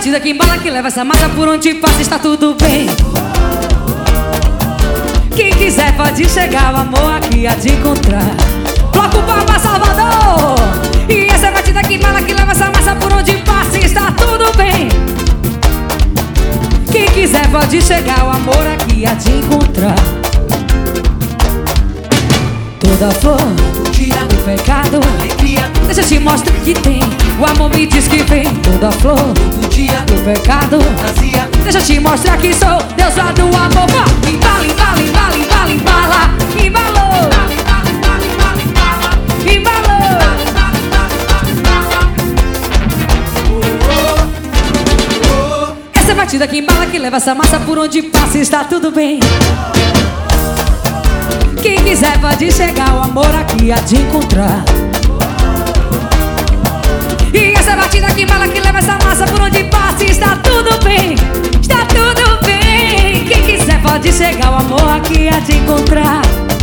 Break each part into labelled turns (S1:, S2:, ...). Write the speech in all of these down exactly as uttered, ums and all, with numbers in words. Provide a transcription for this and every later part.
S1: batida que embala, que leva essa massa por onde passa, está tudo bem. Quem quiser pode chegar, o amor aqui há de encontrar. Bloco Palma Salvador. E essa batida que embala, que leva essa massa por onde passa, está tudo bem. Quem quiser pode chegar, o amor aqui há de encontrar. Toda flor tira do pecado, alegria. Deixa eu te mostrar que tem. O amor me diz que vem. Toda flor do dia do pecado, fantasia. Deixa eu te mostrar que sou Deus lá do amor. Embala, embala, embala, embala, embala. Embalou, embalou. Essa batida que embala, que leva essa massa por onde passa, está tudo bem. Quem quiser pode chegar, o amor aqui há de encontrar. E essa batida que embala, que leva essa massa por onde passa, está tudo bem, está tudo bem. Quem quiser pode chegar, o amor aqui há de encontrar.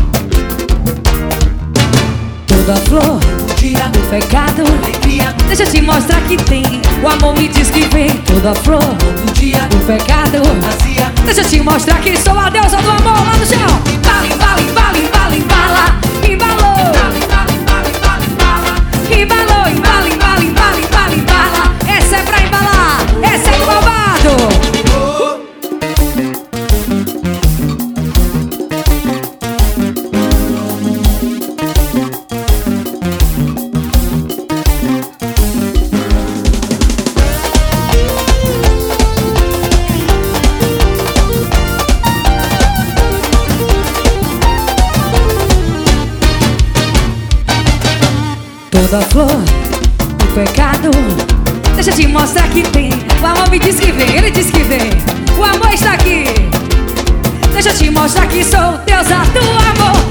S1: Toda flor tira do pecado, alegria. Deixa eu te mostrar que tem. O amor me diz que vem. Toda flor do dia do pecado, fantasia. Deixa eu te mostrar que sou a deusa do amor lá no chão. Embala, embala, embala, embala, embala. Embalou, embalou, embala, embala, embala, embala, embala. Essa é pra embalar, essa é do babado. Toda flor do pecado, deixa eu te mostrar que tem. O amor me diz que vem, ele diz que vem. O amor está aqui. Deixa eu te mostrar que sou deusa do amor.